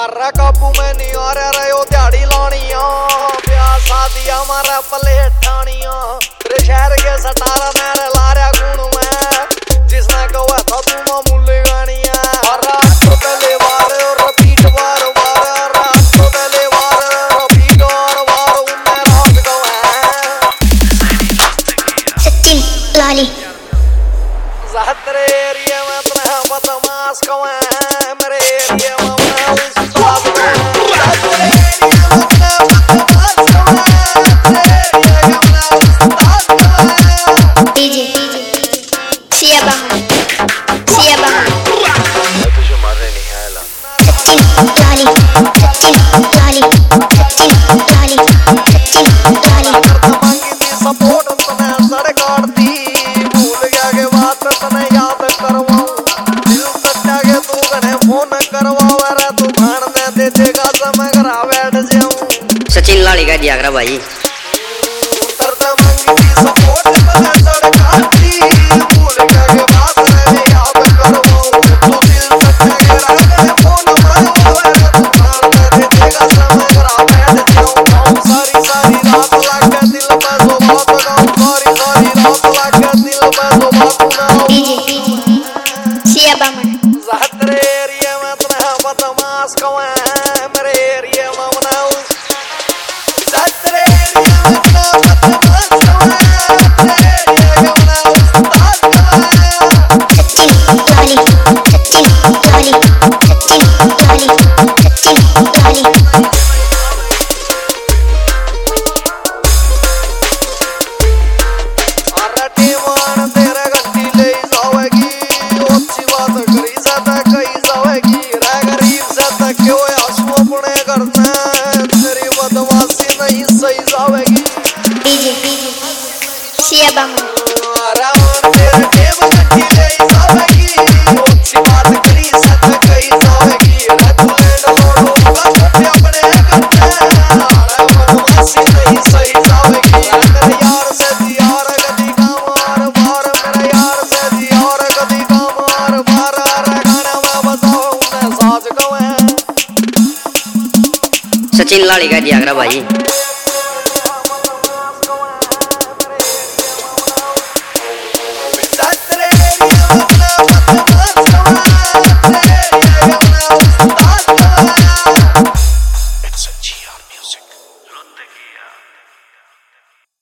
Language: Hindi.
अरे काबू में नहीं आ रहे हो दिहाड़ी लानिया ब्याह शादी हमारा प्लेट ठानिया तेरे शहर के सटारा मेरे लारा गुण में जिसने कहा था तू मामूली गानिया अरे तो तले वार रिपीट वार वार तो तले वार रिपीट वार उन्हें रात को है सचिन लाली ज़हरे एरिया में तेरा बदमाश को है मेरे एरिया में उस्ताद डीजे सिया बाहर सचिन लाली सपोर्ट तने सरकार दी भूल गया के बात तने याद करवाऊं दिल सच्चा के तू कने फोन करवाओ रे तू भाण दे देगा समय करा बैठ जाऊं सचिन लाली का दिया करा भाई तरता मंगी सपोर्ट तने सरकार दी भूल गया के बात तने याद करवाऊं तू दिल सच्चा के कने फोन करवाओ रे तू भाण दे देगा समय करा बैठ जाऊं सारी सारी रात लग दिल में सो बात गाऊं सारी सारी रात लग दिल में सो बात गाऊं डीजे सिया बाहर ज़हरे एरिया में तेरा बदमाश को है मेरे एरिया में बनाऊं ज़हरे एरिया में तेरा बदमाश को है मेरे एरिया में बनाऊं उस्ताद को है सचिन लाली अरे टीमान तेरे गट्टी ले जावेगी अच्छी बात करी जाता कही जावेगी रे गरीब से तक क्यों आंसू अपने करना तेरी बदमाशी नहीं सही जावेगी डीजे सिया बाहर राम तेरे टेब गट्टी ले जावेगी अच्छी बात करी जाता कही जावेगी रे तू लेट मोड़ो का अपने करना रे बदमाशी नहीं सही जावेगी तेरे यार से यार गदी का मार मार मेरे यार से यार गदी का मार मार रे गाना में बताओ उन्हें साज को है सचिन लाली का दिया करा भाई